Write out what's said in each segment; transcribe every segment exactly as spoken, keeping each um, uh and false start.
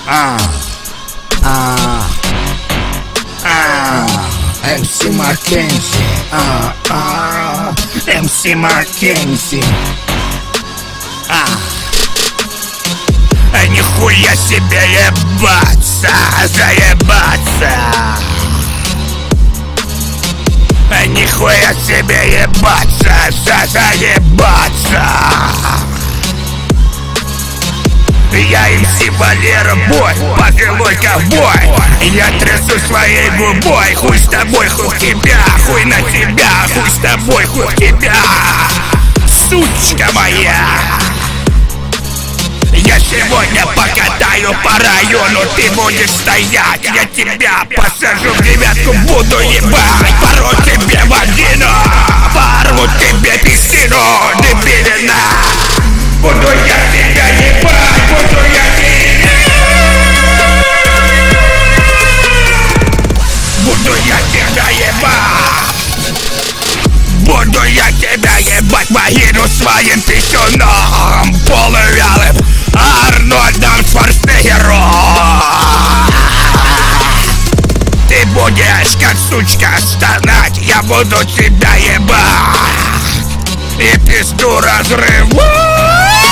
А, а, а, эм си Маккензи, а, а, эм си Маккензи, а, а нихуя себе ебаться, заебаться, а нихуя себе ебаться, заебаться. Я эм си Валера Бой, пожилой ковбой. Я трясу своей губой. Хуй с тобой, хуй в тебя, хуй на тебя, хуй с тобой, хуй в тебя, сучка моя. Я сегодня покатаю по району, ты будешь стоять. Я тебя посажу в девятку, буду ебать. Порву тебе вагину, порву тебе писину, дебилина. Буду я тебя ебать, буду я тебя, буду я тебя ебать, буду я тебя ебать вагину своим писюном полувялым Арнольдом Шварценеггером. Ты будешь как сучка стонать, я буду тебя ебать и пизду разрывать.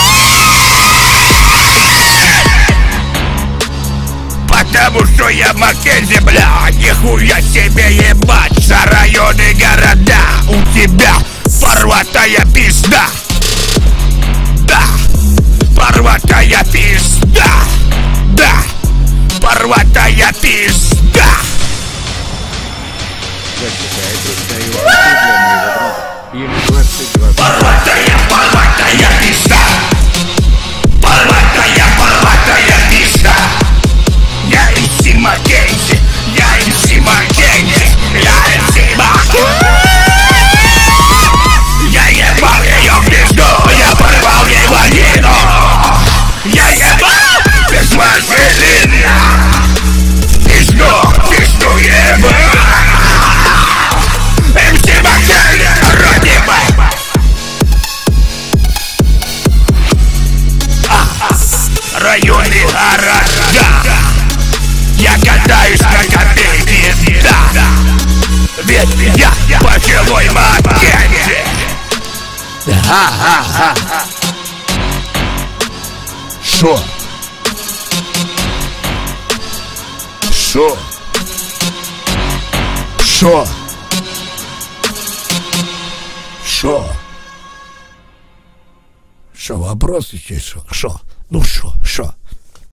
Потому что я Маккензи, бля, нихуя себе ебать. За районы, города у тебя порватая пизда. Да, порватая пизда. Да, порватая пизда. Порватая, порватая пизда. Порватая, порватая пизда. Я эм си Маккензи, я эм си Маккензи, я эм си Маккензи. Я ебал ее в пизду, я порвал ей вагину. Я ебал без вазелина. Пизду, пизду ебал. эм си Маккензи, родимый. Районы города. Я катаюсь на копейки, да. Ведь я пожилой Маккензи. Ха-ха-ха. Шо? Шо? Шо? Шо? Шо, вопрос еще? Шо? Шо? Ну шо? Шо?